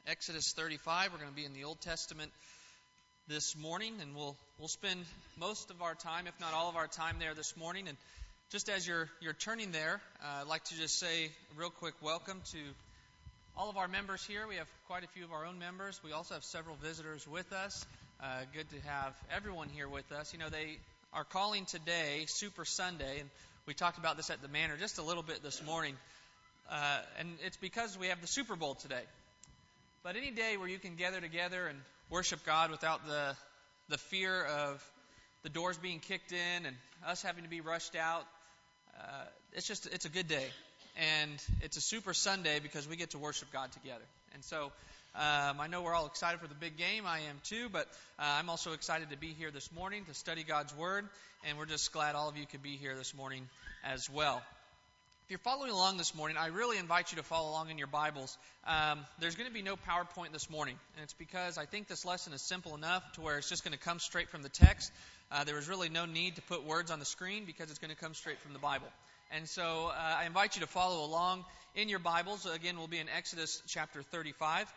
Exodus 35. We're going to be in the Old Testament this morning, and we'll spend most of our time, if not all of our time, there this morning. And just as you're turning there, I'd like to just say a real quick welcome to all of our members here. We have quite a few of our own members. We also have several visitors with us. Good to have everyone here with us. You know, they are calling today Super Sunday, and we talked about this at the Manor just a little bit this morning. And it's because we have the Super Bowl today. But any day where you can gather together and worship God without the fear of the doors being kicked in and us having to be rushed out, it's a good day. And it's a Super Sunday because we get to worship God together. And so I know we're all excited for the big game. I am too, but I'm also excited to be here this morning to study God's Word. And we're just glad all of you could be here this morning as well. If you're following along this morning, I really invite you to follow along in your Bibles. There's going to be no PowerPoint this morning, and it's because I think this lesson is simple enough to where it's just going to come straight from the text. There is really no need to put words on the screen because it's going to come straight from the Bible. And so I invite you to follow along in your Bibles. Again, we'll be in Exodus chapter 35,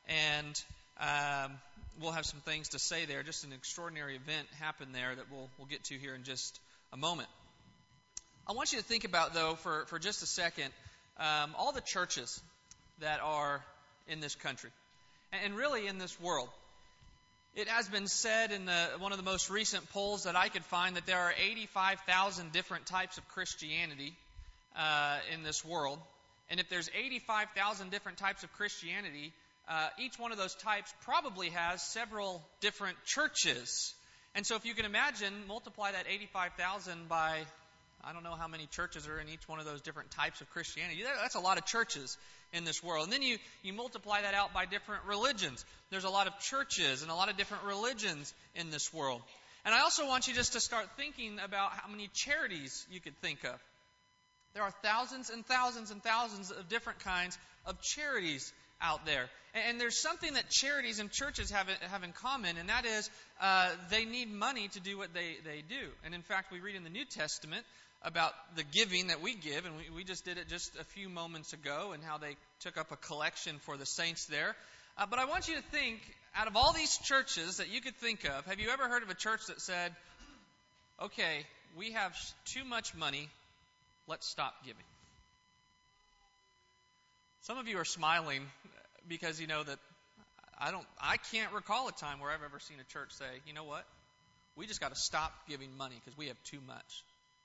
and we'll have some things to say there. Just an extraordinary event happened there that we'll get to here in just a moment. I want you to think about, though, for just a second, all the churches that are in this country, and really in this world. It has been said in one of the most recent polls that I could find that there are 85,000 different types of Christianity in this world. And if there's 85,000 different types of Christianity, each one of those types probably has several different churches. And so if you can imagine, multiply that 85,000 by I don't know how many churches are in each one of those different types of Christianity. That's a lot of churches in this world. And then you multiply that out by different religions. There's a lot of churches and a lot of different religions in this world. And I also want you just to start thinking about how many charities you could think of. There are thousands and thousands and thousands of different kinds of charities out there. And there's something that charities and churches have in common, and that is they need money to do what they do. And in fact, we read in the New Testament about the giving that we give, and we just did it just a few moments ago, and how they took up a collection for the saints there. But I want you to think, out of all these churches that you could think of, have you ever heard of a church that said, okay, we have too much money, let's stop giving? Some of you are smiling because you know that I can't recall a time where I've ever seen a church say, you know what, we just got to stop giving money because we have too much.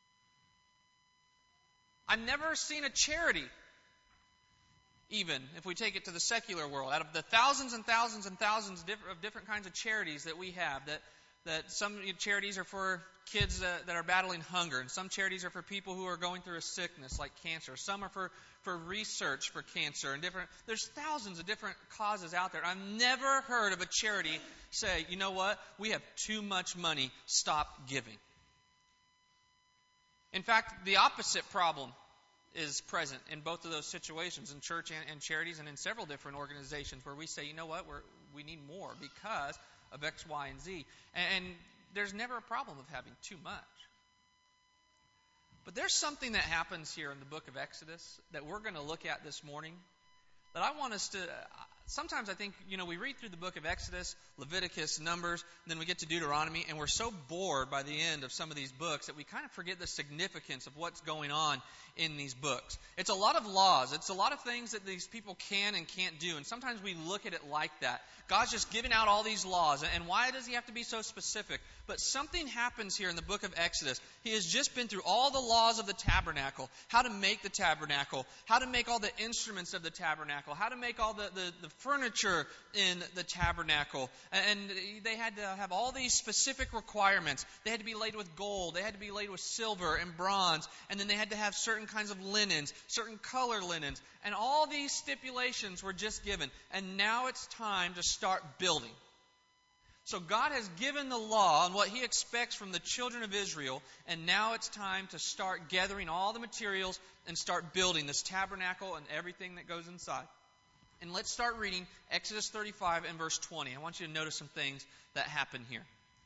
I've never seen a charity, even if we take it to the secular world, out of the thousands and thousands and thousands of different kinds of charities that we have, that some charities are for kids that are battling hunger, and some charities are for people who are going through a sickness like cancer. Some are for research for cancer and there's thousands of different causes out there. I've never heard of a charity say, you know what, we have too much money, stop giving. In fact, the opposite problem is present in both of those situations, in church and charities, and in several different organizations where we say, you know what, we need more because of X, Y, and Z. And there's never a problem of having too much. But there's something that happens here in the book of Exodus that we're going to look at this morning that I want us to... Sometimes I think, we read through the book of Exodus, Leviticus, Numbers, and then we get to Deuteronomy, and we're so bored by the end of some of these books that we kind of forget the significance of what's going on in these books. It's a lot of laws. It's a lot of things that these people can and can't do, and sometimes we look at it like that. God's just giving out all these laws, and why does He have to be so specific? But something happens here in the book of Exodus. He has just been through all the laws of the tabernacle, how to make the tabernacle, how to make all the instruments of the tabernacle, how to make all the furniture in the tabernacle. And they had to have all these specific requirements. They had to be laid with gold. They had to be laid with silver and bronze. And then they had to have certain kinds of linens, certain color linens. And all these stipulations were just given. And now it's time to start building. So God has given the law on what He expects from the children of Israel, and now it's time to start gathering all the materials and start building this tabernacle and everything that goes inside. And let's start reading Exodus 35 and verse 20. I want you to notice some things that happen here.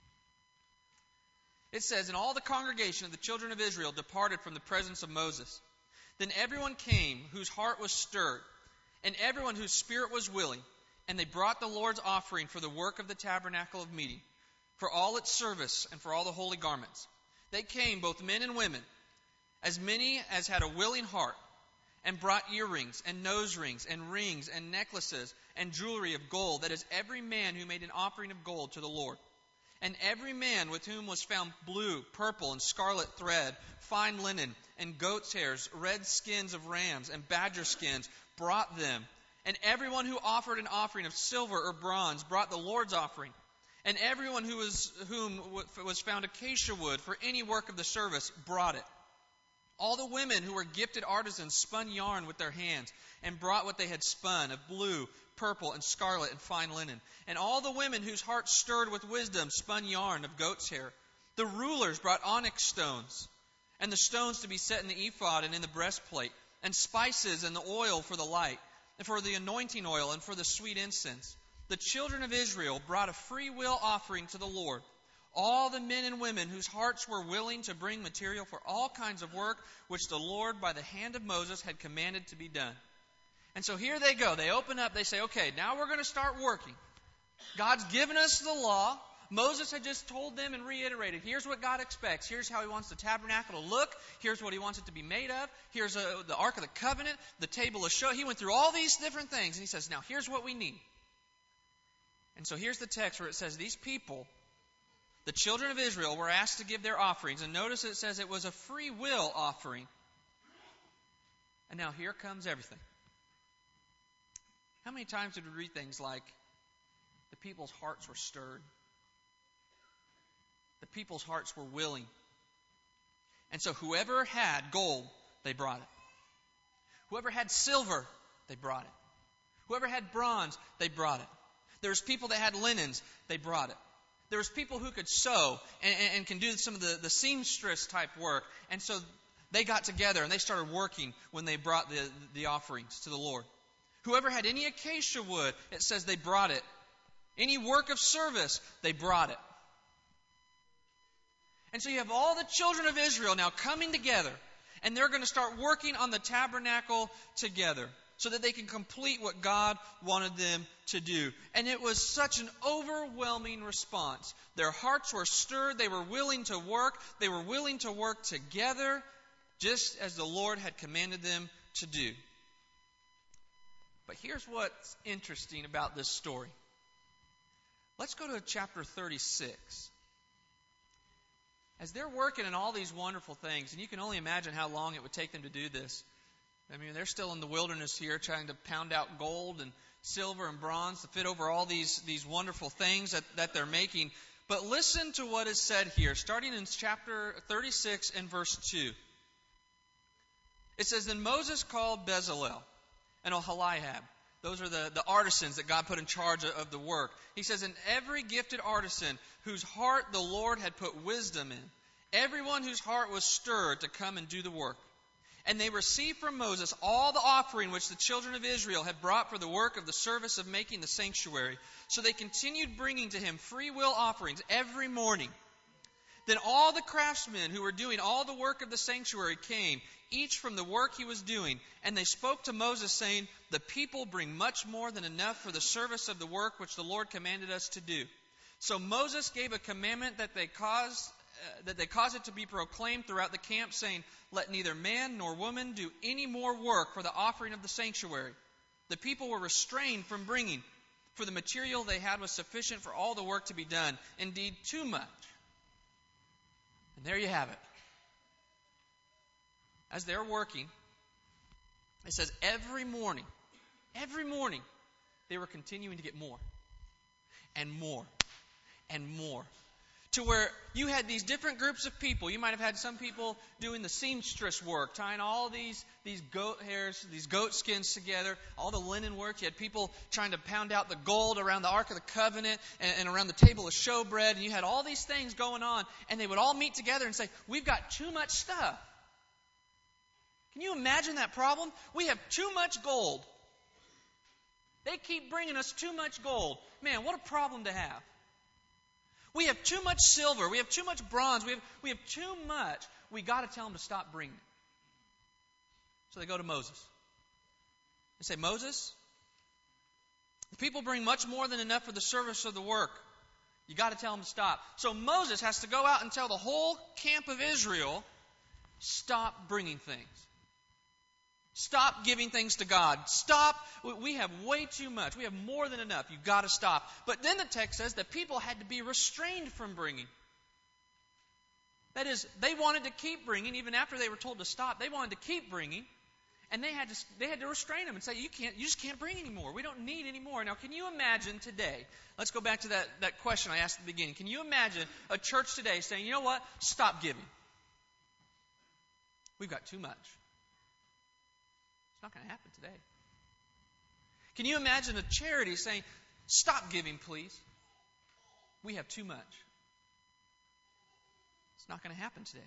It says, "And all the congregation of the children of Israel departed from the presence of Moses. Then everyone came whose heart was stirred, and everyone whose spirit was willing, And they brought the Lord's offering for the work of the tabernacle of meeting, for all its service, and for all the holy garments. They came, both men and women, as many as had a willing heart, and brought earrings, and nose rings, and rings, and necklaces, and jewelry of gold, that is, every man who made an offering of gold to the Lord. And every man with whom was found blue, purple, and scarlet thread, fine linen, and goat's hairs, red skins of rams, and badger skins, brought them. And everyone who offered an offering of silver or bronze brought the Lord's offering. And everyone whom was found acacia wood for any work of the service brought it. All the women who were gifted artisans spun yarn with their hands and brought what they had spun of blue, purple, and scarlet, and fine linen. And all the women whose hearts stirred with wisdom spun yarn of goat's hair. The rulers brought onyx stones, and the stones to be set in the ephod and in the breastplate, and spices and the oil for the light, and for the anointing oil, and for the sweet incense. The children of Israel brought a free will offering to the Lord. All the men and women whose hearts were willing to bring material for all kinds of work, which the Lord by the hand of Moses had commanded to be done. And so here they go. They open up. They say, okay, now we're going to start working. God's given us the law. Moses had just told them and reiterated, here's what God expects. Here's how he wants the tabernacle to look. Here's what he wants it to be made of. Here's the Ark of the Covenant, the table of show. He went through all these different things. And he says, now here's what we need. And so here's the text where it says these people, the children of Israel, were asked to give their offerings. And notice it says it was a free will offering. And now here comes everything. How many times did we read things like, the people's hearts were stirred? The people's hearts were willing. And so whoever had gold, they brought it. Whoever had silver, they brought it. Whoever had bronze, they brought it. There was people that had linens, they brought it. There was people who could sew and can do some of the seamstress type work. And so they got together and they started working when they brought the offerings to the Lord. Whoever had any acacia wood, it says they brought it. Any work of service, they brought it. And so you have all the children of Israel now coming together, and they're going to start working on the tabernacle together so that they can complete what God wanted them to do. And it was such an overwhelming response. Their hearts were stirred. They were willing to work. They were willing to work together just as the Lord had commanded them to do. But here's what's interesting about this story. Let's go to chapter 36. As they're working on all these wonderful things, and you can only imagine how long it would take them to do this. I mean, they're still in the wilderness here trying to pound out gold and silver and bronze to fit over all these wonderful things that they're making. But listen to what is said here, starting in chapter 36 and verse 2. It says, Then Moses called Bezalel and Oholiab. Those are the artisans that God put in charge of the work. He says, And every gifted artisan whose heart the Lord had put wisdom in, everyone whose heart was stirred to come and do the work. And they received from Moses all the offering which the children of Israel had brought for the work of the service of making the sanctuary. So they continued bringing to him free will offerings every morning. Then all the craftsmen who were doing all the work of the sanctuary came, each from the work he was doing. And they spoke to Moses, saying, The people bring much more than enough for the service of the work which the Lord commanded us to do. So Moses gave a commandment that they cause it to be proclaimed throughout the camp, saying, Let neither man nor woman do any more work for the offering of the sanctuary. The people were restrained from bringing, for the material they had was sufficient for all the work to be done, indeed too much. And there you have it. As they're working, it says every morning, they were continuing to get more and more and more. To where you had these different groups of people. You might have had some people doing the seamstress work, tying all these goat hairs, these goat skins together, all the linen work. You had people trying to pound out the gold around the Ark of the Covenant and around the table of showbread. And you had all these things going on. And they would all meet together and say, We've got too much stuff. Can you imagine that problem? We have too much gold. They keep bringing us too much gold. Man, what a problem to have. We have too much silver. We have too much bronze. We have too much. We got to tell them to stop bringing it. So they go to Moses. They say, Moses, If people bring much more than enough for the service of the work, you got to tell them to stop. So Moses has to go out and tell the whole camp of Israel, stop bringing things. Stop giving things to God. Stop. We have way too much. We have more than enough. You've got to stop. But then the text says that people had to be restrained from bringing. That is, they wanted to keep bringing even after they were told to stop. They wanted to keep bringing, and they had to restrain them and say, you just can't bring anymore. We don't need any more. Now, can you imagine today? Let's go back to that question I asked at the beginning. Can you imagine a church today saying, you know what? Stop giving. We've got too much. It's not going to happen today. Can you imagine a charity saying, stop giving, please? We have too much. It's not going to happen today.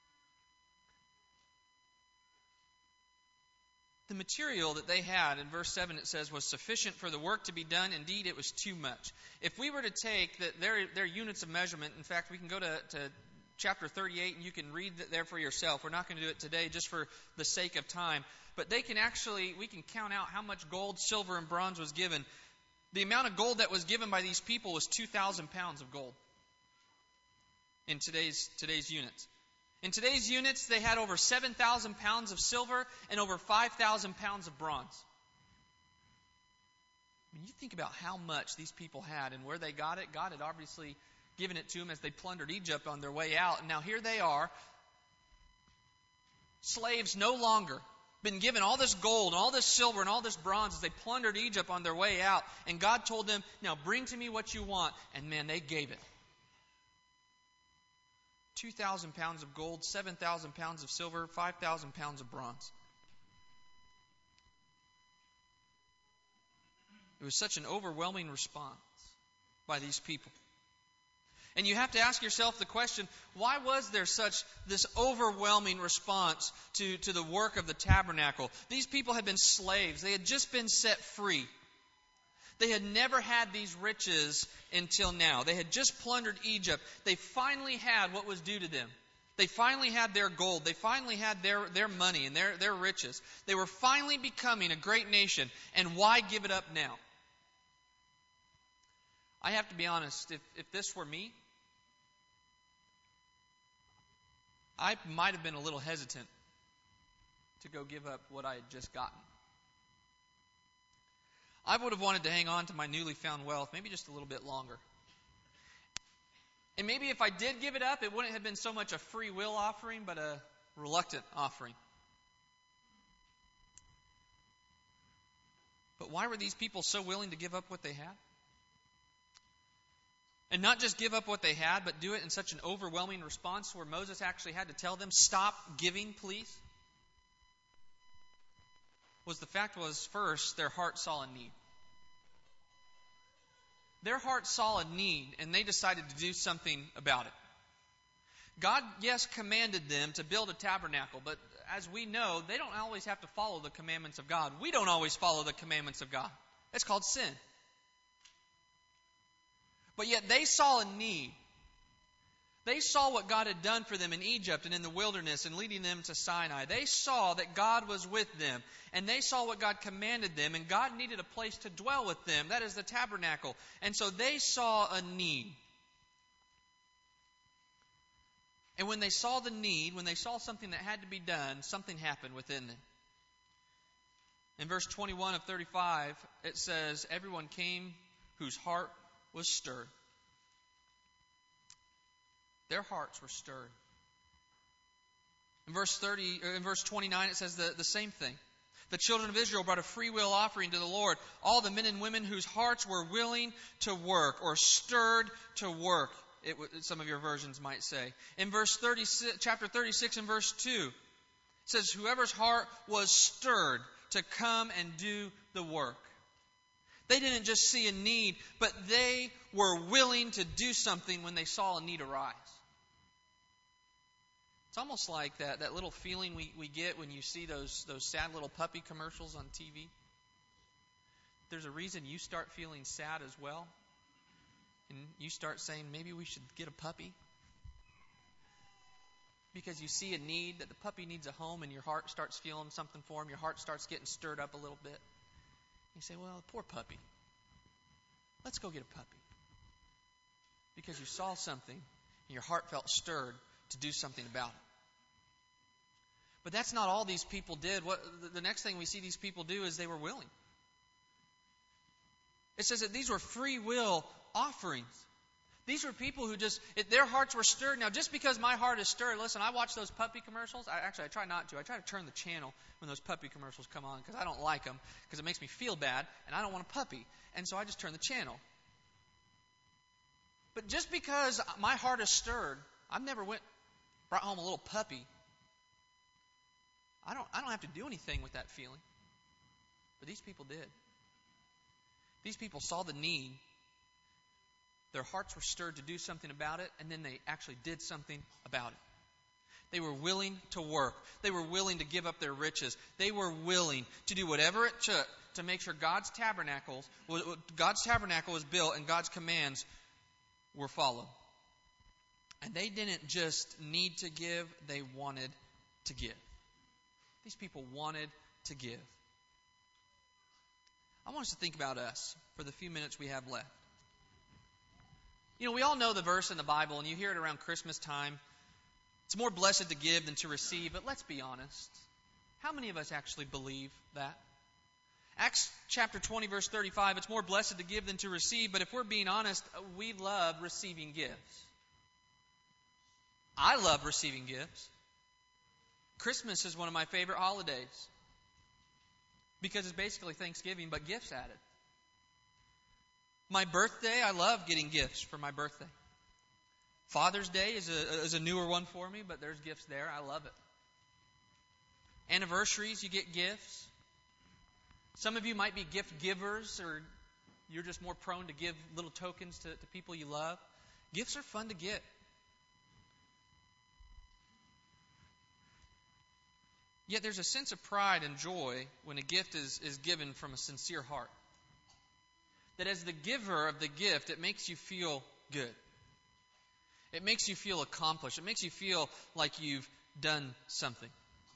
The material that they had, in verse 7 it says, was sufficient for the work to be done. Indeed, it was too much. If we were to take their units of measurement, in fact, we can go to chapter 38 and you can read there for yourself. We're not going to do it today just for the sake of time. But we can count out how much gold, silver, and bronze was given. The amount of gold that was given by these people was 2,000 pounds of gold in today's units. In today's units, they had over 7,000 pounds of silver and over 5,000 pounds of bronze. When you think about how much these people had and where they got it, God had obviously given it to them as they plundered Egypt on their way out. And now here they are, slaves no longer, been given all this gold and all this silver and all this bronze as they plundered Egypt on their way out. And God told them, now bring to me what you want. And man, they gave it. 2,000 pounds of gold, 7,000 pounds of silver, 5,000 pounds of bronze. It was such an overwhelming response by these people. And you have to ask yourself the question, why was there such this overwhelming response to the work of the tabernacle? These people had been slaves. They had just been set free. They had never had these riches until now. They had just plundered Egypt. They finally had what was due to them. They finally had their gold. They finally had their money and their riches. They were finally becoming a great nation. And why give it up now? I have to be honest, if this were me, I might have been a little hesitant to go give up what I had just gotten. I would have wanted to hang on to my newly found wealth maybe just a little bit longer. And maybe if I did give it up, it wouldn't have been so much a free will offering, but a reluctant offering. But why were these people so willing to give up what they had? And not just give up what they had, but do it in such an overwhelming response where Moses actually had to tell them, stop giving, please. The fact was, first, their heart saw a need. Their heart saw a need, and they decided to do something about it. God, yes, commanded them to build a tabernacle, but as we know, they don't always have to follow the commandments of God. We don't always follow the commandments of God. It's called sin. But yet they saw a need. They saw what God had done for them in Egypt and in the wilderness and leading them to Sinai. They saw that God was with them. And they saw what God commanded them. And God needed a place to dwell with them. That is the tabernacle. And so they saw a need. And when they saw the need, when they saw something that had to be done, something happened within them. In verse 21 of 35, it says, everyone came whose heart was stirred. Their hearts were stirred. In verse 29, it says the same thing. The children of Israel brought a free will offering to the Lord. All the men and women whose hearts were willing to work or stirred to work, some of your versions might say. In chapter 36 and verse 2, it says, whoever's heart was stirred to come and do the work. They didn't just see a need, but they were willing to do something when they saw a need arise. It's almost like that little feeling we get when you see those sad little puppy commercials on TV. There's a reason you start feeling sad as well. And you start saying, maybe we should get a puppy. Because you see a need, that the puppy needs a home, and your heart starts feeling something for him. Your heart starts getting stirred up a little bit. You say, well, poor puppy. let's go get a puppy. Because you saw something and your heart felt stirred to do something about it. But that's not all these people did. The next thing we see these people do is they were willing. It says that these were free will offerings. These were people who their hearts were stirred. Now, just because my heart is stirred, listen, I watch those puppy commercials. I try not to. I try to turn the channel when those puppy commercials come on because I don't like them, because it makes me feel bad, and I don't want a puppy. And so I just turn the channel. But just because my heart is stirred, I've never brought home a little puppy. I don't have to do anything with that feeling. But these people did. These people saw the need. Their hearts were stirred to do something about it, and then they actually did something about it. They were willing to work. They were willing to give up their riches. They were willing to do whatever it took to make sure God's tabernacle was built and God's commands were followed. And they didn't just need to give, they wanted to give. These people wanted to give. I want us to think about us for the few minutes we have left. You know, we all know the verse in the Bible, and you hear it around Christmas time. It's more blessed to give than to receive, but let's be honest. How many of us actually believe that? Acts chapter 20, verse 35, it's more blessed to give than to receive, but if we're being honest, we love receiving gifts. I love receiving gifts. Christmas is one of my favorite holidays because it's basically Thanksgiving, but gifts added. My birthday, I love getting gifts for my birthday. Father's Day is a newer one for me, but there's gifts there. I love it. Anniversaries, you get gifts. Some of you might be gift givers, or you're just more prone to give little tokens to people you love. Gifts are fun to get. Yet there's a sense of pride and joy when a gift is given from a sincere heart. That as the giver of the gift, it makes you feel good. It makes you feel accomplished. It makes you feel like you've done something.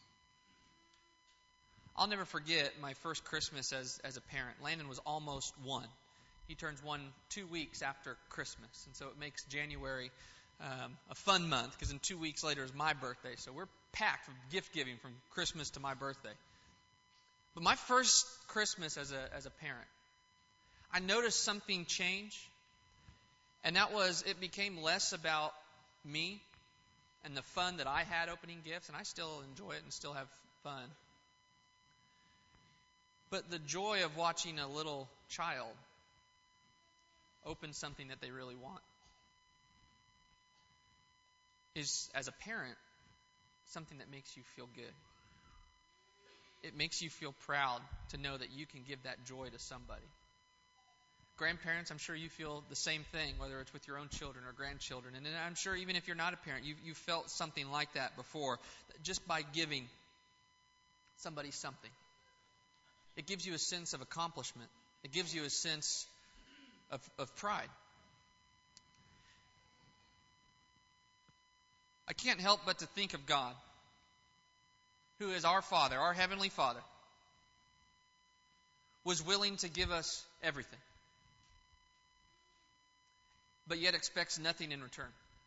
I'll never forget my first Christmas as a parent. Landon was almost 1. He turns 1 2 weeks after Christmas. And so it makes January a fun month, because in 2 weeks later is my birthday. So we're packed with gift giving from Christmas to my birthday. But my first Christmas as a parent, I noticed something change. And that was, it became less about me and the fun that I had opening gifts. And I still enjoy it and still have fun. But the joy of watching a little child open something that they really want is, as a parent, something that makes you feel good. It makes you feel proud to know that you can give that joy to somebody. Grandparents, I'm sure you feel the same thing, whether it's with your own children or grandchildren. And I'm sure even if you're not a parent, you've felt something like that before, just by giving somebody something. It gives you a sense of accomplishment. It gives you a sense of pride. I can't help but to think of God, who is our Father, our Heavenly Father, was willing to give us everything, but yet expects nothing in return.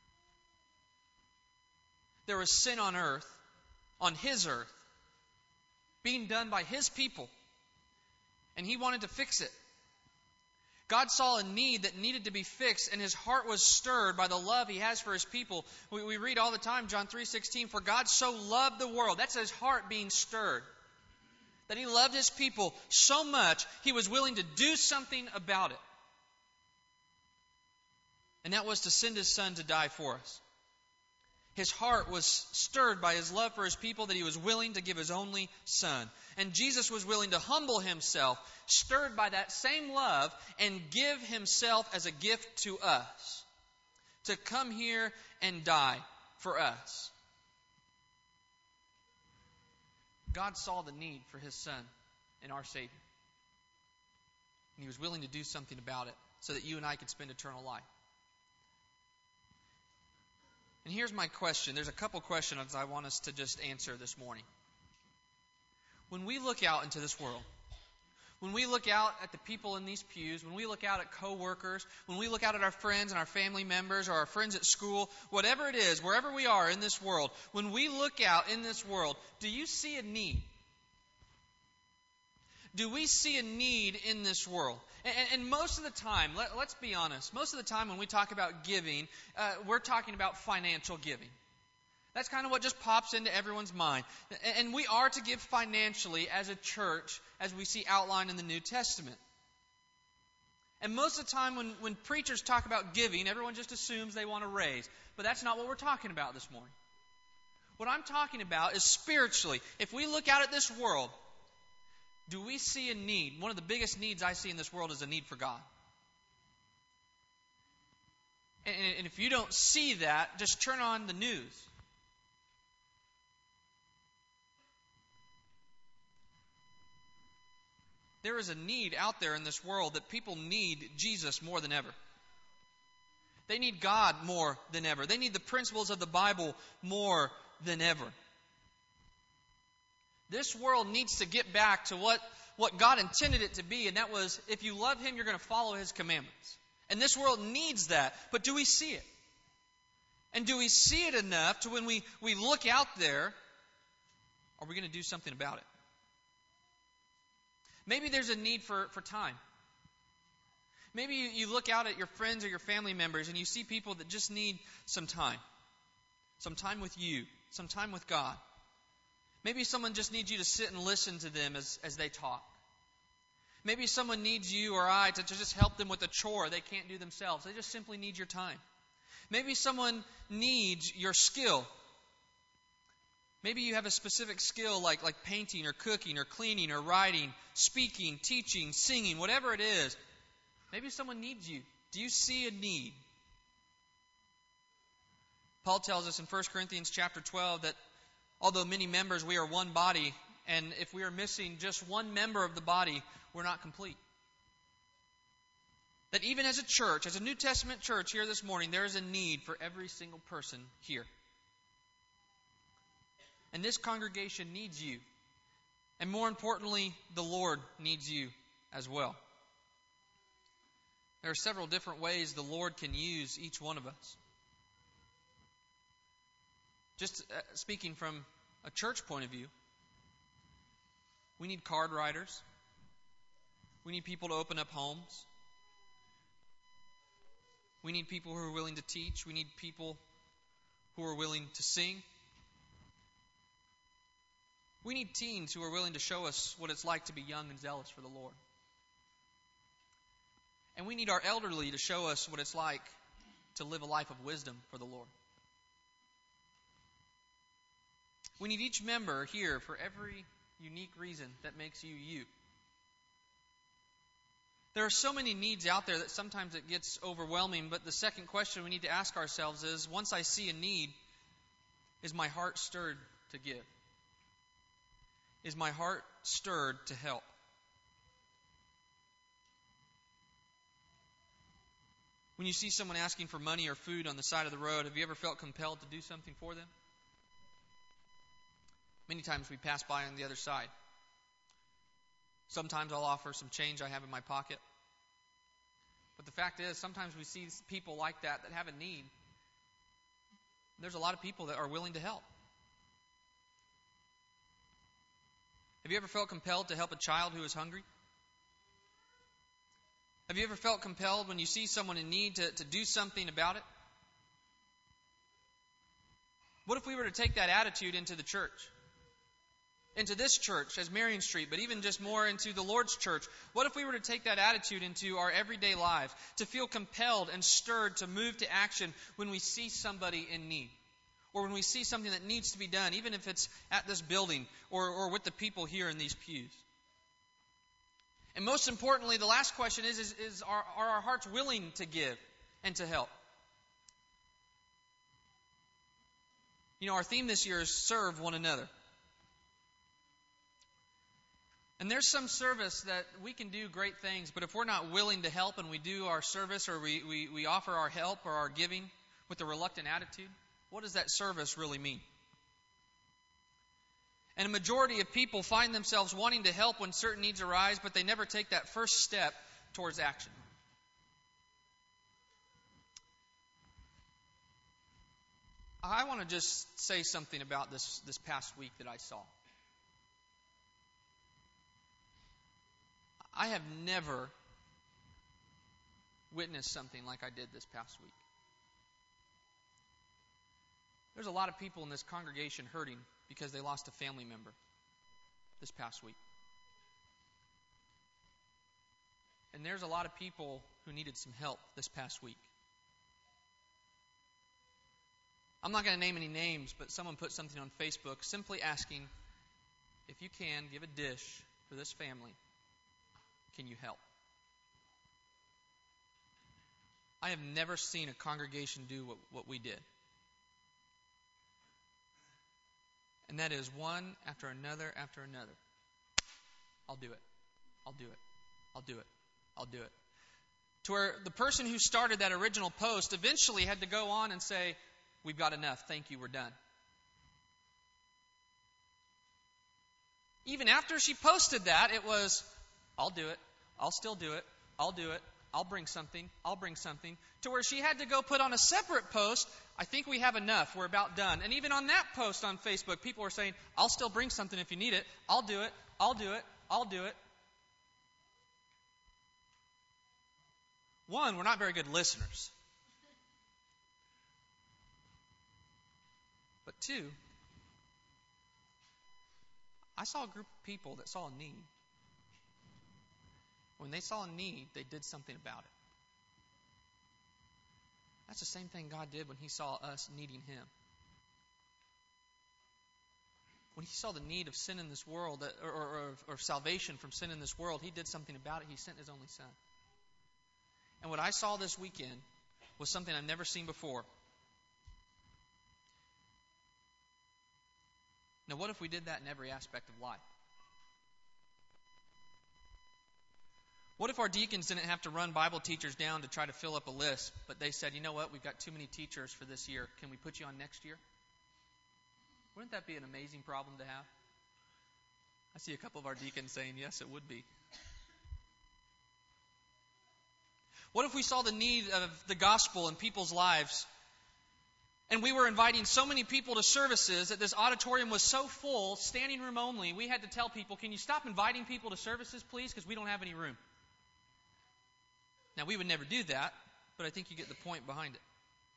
There was sin on earth, on His earth, being done by His people, and He wanted to fix it. God saw a need that needed to be fixed, and His heart was stirred by the love He has for His people. We read all the time, John 3:16, for God so loved the world. That's His heart being stirred. That He loved His people so much, He was willing to do something about it. And that was to send His Son to die for us. His heart was stirred by His love for His people that He was willing to give His only Son. And Jesus was willing to humble Himself, stirred by that same love, and give Himself as a gift to us. To come here and die for us. God saw the need for His Son and our Savior. And He was willing to do something about it so that you and I could spend eternal life. And here's my question. There's a couple questions I want us to just answer this morning. When we look out into this world, When we look out at the people in these pews, when we look out at coworkers, when we look out at our friends and our family members or our friends at school, whatever it is, wherever we are in this world, when we look out in this world, do you see a need? Do we see a need in this world? And most of the time, let's be honest, most of the time when we talk about giving, we're talking about financial giving. That's kind of what just pops into everyone's mind. And we are to give financially as a church, as we see outlined in the New Testament. And most of the time when preachers talk about giving, everyone just assumes they want to raise. But that's not what we're talking about this morning. What I'm talking about is spiritually. If we look out at this world, do we see a need? One of the biggest needs I see in this world is a need for God. And if you don't see that, just turn on the news. There is a need out there in this world that people need Jesus more than ever. They need God more than ever. They need the principles of the Bible more than ever. This world needs to get back to what God intended it to be, and that was, if you love Him, you're going to follow His commandments. And this world needs that, but do we see it? And do we see it enough to when we look out there, are we going to do something about it? Maybe there's a need for time. Maybe you look out at your friends or your family members and you see people that just need some time. Some time with you. Some time with God. Maybe someone just needs you to sit and listen to them as they talk. Maybe someone needs you or I to just help them with a chore they can't do themselves. They just simply need your time. Maybe someone needs your skill. Maybe you have a specific skill like painting or cooking or cleaning or writing, speaking, teaching, singing, whatever it is. Maybe someone needs you. Do you see a need? Paul tells us in 1 Corinthians chapter 12 that although many members, we are one body, and if we are missing just one member of the body, we're not complete. That even as a church, as a New Testament church here this morning, there is a need for every single person here. And this congregation needs you. And more importantly, the Lord needs you as well. There are several different ways the Lord can use each one of us. Just speaking from a church point of view, we need card writers. We need people to open up homes. We need people who are willing to teach. We need people who are willing to sing. We need teens who are willing to show us what it's like to be young and zealous for the Lord. And we need our elderly to show us what it's like to live a life of wisdom for the Lord. We need each member here for every unique reason that makes you you. There are so many needs out there that sometimes it gets overwhelming, but the second question we need to ask ourselves is, once I see a need, is my heart stirred to give? Is my heart stirred to help? When you see someone asking for money or food on the side of the road, have you ever felt compelled to do something for them? Many times we pass by on the other side. Sometimes I'll offer some change I have in my pocket. But the fact is, sometimes we see people like that have a need. There's a lot of people that are willing to help. Have you ever felt compelled to help a child who is hungry? Have you ever felt compelled when you see someone in need to do something about it? What if we were to take that attitude into the church? Into this church as Marion Street, but even just more into the Lord's church. What if we were to take that attitude into our everyday lives, to feel compelled and stirred to move to action when we see somebody in need? Or when we see something that needs to be done, even if it's at this building or with the people here in these pews. And most importantly, the last question is are our hearts willing to give and to help? You know, our theme this year is serve one another. And there's some service that we can do great things, but if we're not willing to help and we do our service or we offer our help or our giving with a reluctant attitude, what does that service really mean? And a majority of people find themselves wanting to help when certain needs arise, but they never take that first step towards action. I want to just say something about this past week that I saw. I have never witnessed something like I did this past week. There's a lot of people in this congregation hurting because they lost a family member this past week. And there's a lot of people who needed some help this past week. I'm not going to name any names, but someone put something on Facebook simply asking, if you can, give a dish for this family. Can you help? I have never seen a congregation do what we did. And that is one after another after another. I'll do it. I'll do it. I'll do it. I'll do it. To where the person who started that original post eventually had to go on and say, we've got enough. Thank you. We're done. Even after she posted that, it was, I'll do it. I'll still do it. I'll do it. I'll bring something. I'll bring something. To where she had to go put on a separate post, I think we have enough. We're about done. And even on that post on Facebook, people were saying, I'll still bring something if you need it. I'll do it. I'll do it. I'll do it. One, we're not very good listeners. But two, I saw a group of people that saw a need. When they saw a need, they did something about it. That's the same thing God did when He saw us needing Him. When He saw the need of sin in this world, or salvation from sin in this world, He did something about it. He sent His only Son. And what I saw this weekend was something I've never seen before. Now, what if we did that in every aspect of life? What if our deacons didn't have to run Bible teachers down to try to fill up a list, but they said, you know what, we've got too many teachers for this year. Can we put you on next year? Wouldn't that be an amazing problem to have? I see a couple of our deacons saying, yes, it would be. What if we saw the need of the gospel in people's lives, and we were inviting so many people to services that this auditorium was so full, standing room only, we had to tell people, can you stop inviting people to services, please, because we don't have any room. Now, we would never do that, but I think you get the point behind it.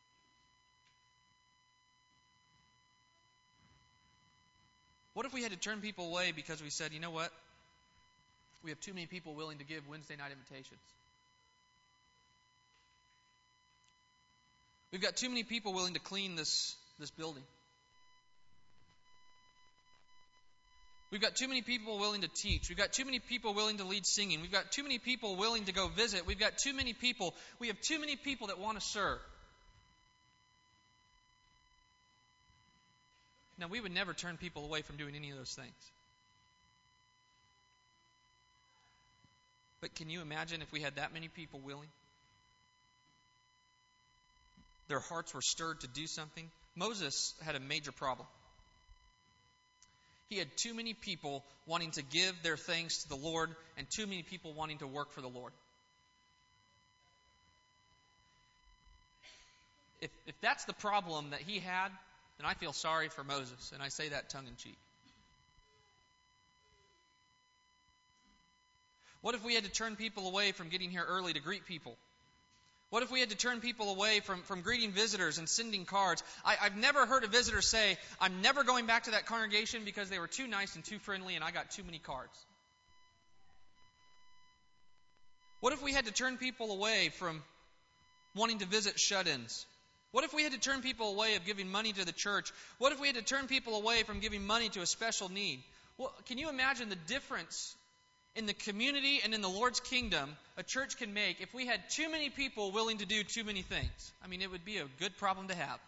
What if we had to turn people away because we said, you know what? We have too many people willing to give Wednesday night invitations. We've got too many people willing to clean this building. We've got too many people willing to teach. We've got too many people willing to lead singing. We've got too many people willing to go visit. We've got too many people. We have too many people that want to serve. Now, we would never turn people away from doing any of those things. But can you imagine if we had that many people willing? Their hearts were stirred to do something. Moses had a major problem. He had too many people wanting to give their thanks to the Lord and too many people wanting to work for the Lord. If that's the problem that he had, then I feel sorry for Moses, and I say that tongue-in-cheek. What if we had to turn people away from getting here early to greet people? What if we had to turn people away from greeting visitors and sending cards? I've never heard a visitor say, I'm never going back to that congregation because they were too nice and too friendly and I got too many cards. What if we had to turn people away from wanting to visit shut-ins? What if we had to turn people away of giving money to the church? What if we had to turn people away from giving money to a special need? Well, can you imagine the difference in the community and in the Lord's kingdom a church can make if we had too many people willing to do too many things? I mean, it would be a good problem to have.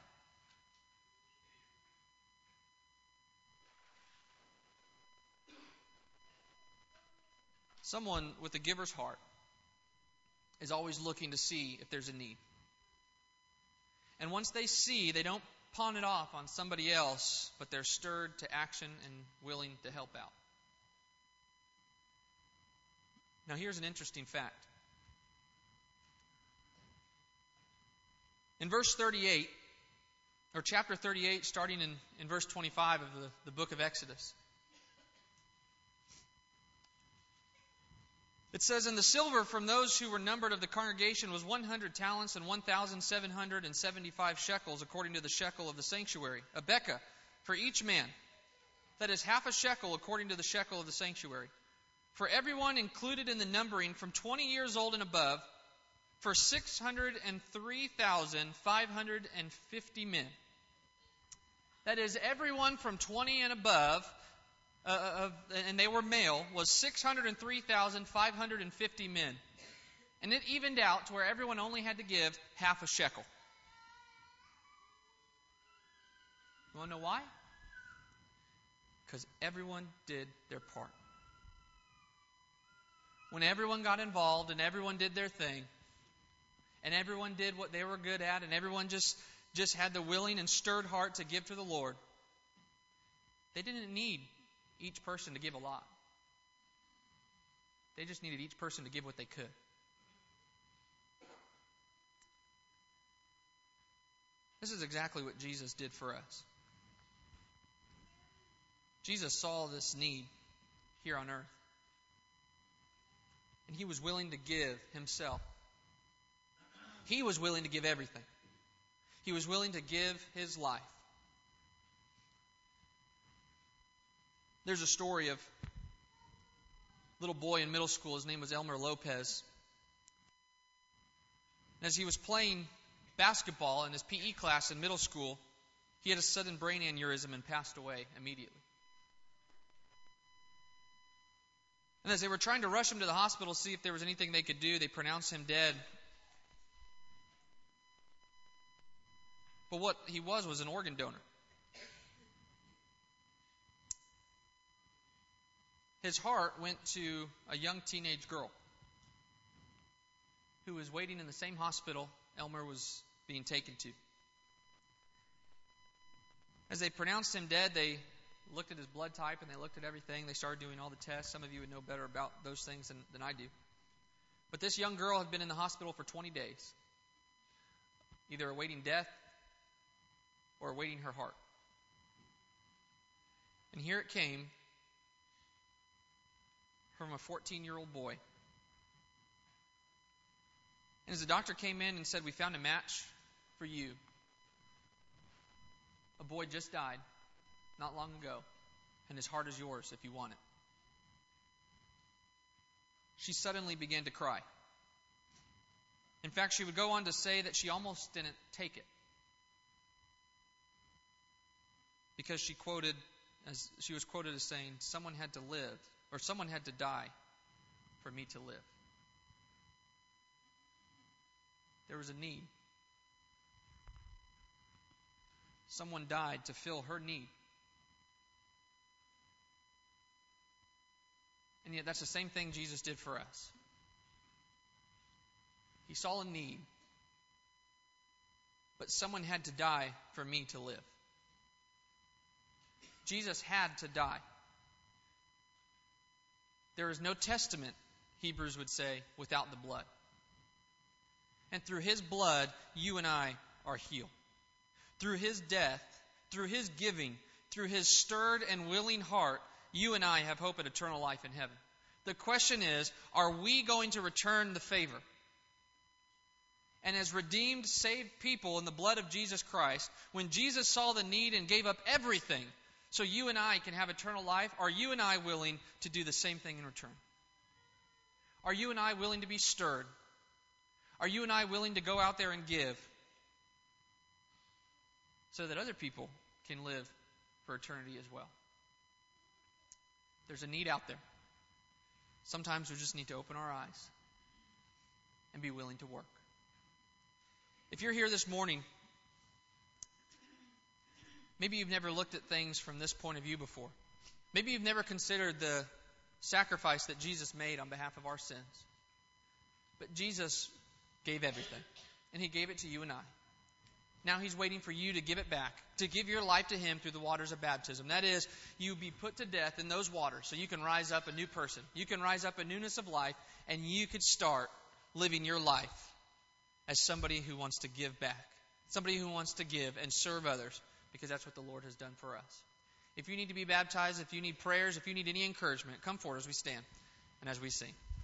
Someone with a giver's heart is always looking to see if there's a need. And once they see, they don't pawn it off on somebody else, but they're stirred to action and willing to help out. Now here's an interesting fact. In verse 38, or chapter 38, starting in verse 25 of the book of Exodus, it says, "And the silver from those who were numbered of the congregation was 100 talents and 1,775 shekels, according to the shekel of the sanctuary, a bekah for each man. That is half a shekel according to the shekel of the sanctuary. For everyone included in the numbering from 20 years old and above, for 603,550 men." That is, everyone from 20 and above, and they were male, was 603,550 men. And it evened out to where everyone only had to give half a shekel. You want to know why? Because everyone did their part. When everyone got involved and everyone did their thing, and everyone did what they were good at, and everyone just had the willing and stirred heart to give to the Lord, they didn't need each person to give a lot. They just needed each person to give what they could. This is exactly what Jesus did for us. Jesus saw this need here on earth, and He was willing to give Himself. He was willing to give everything. He was willing to give His life. There's a story of a little boy in middle school. His name was Elmer Lopez. As he was playing basketball in his PE class in middle school, he had a sudden brain aneurysm and passed away immediately. And as they were trying to rush him to the hospital to see if there was anything they could do, they pronounced him dead. But what he was an organ donor. His heart went to a young teenage girl who was waiting in the same hospital Elmer was being taken to. As they pronounced him dead, they looked at his blood type and they looked at everything. They started doing all the tests. Some of you would know better about those things than I do. But this young girl had been in the hospital for 20 days, either awaiting death or awaiting her heart. And here it came from a 14-year-old boy. And as the doctor came in and said, "We found a match for you. A boy just died not long ago, and his heart is yours if you want it." She suddenly began to cry. In fact, she would go on to say that she almost didn't take it, because she was quoted as saying, "Someone had to live, or someone had to die for me to live." There was a need. Someone died to fill her need. And yet that's the same thing Jesus did for us. He saw a need, but someone had to die for me to live. Jesus had to die. There is no testament, Hebrews would say, without the blood. And through His blood, you and I are healed. Through His death, through His giving, through His stirred and willing heart, you and I have hope and eternal life in heaven. The question is, are we going to return the favor? And as redeemed, saved people in the blood of Jesus Christ, when Jesus saw the need and gave up everything so you and I can have eternal life, are you and I willing to do the same thing in return? Are you and I willing to be stirred? Are you and I willing to go out there and give so that other people can live for eternity as well? There's a need out there. Sometimes we just need to open our eyes and be willing to work. If you're here this morning, maybe you've never looked at things from this point of view before. Maybe you've never considered the sacrifice that Jesus made on behalf of our sins. But Jesus gave everything, and He gave it to you and I. Now He's waiting for you to give it back, to give your life to Him through the waters of baptism. That is, you be put to death in those waters so you can rise up a new person. You can rise up a newness of life, and you could start living your life as somebody who wants to give back, somebody who wants to give and serve others, because that's what the Lord has done for us. If you need to be baptized, if you need prayers, if you need any encouragement, come forward as we stand and as we sing.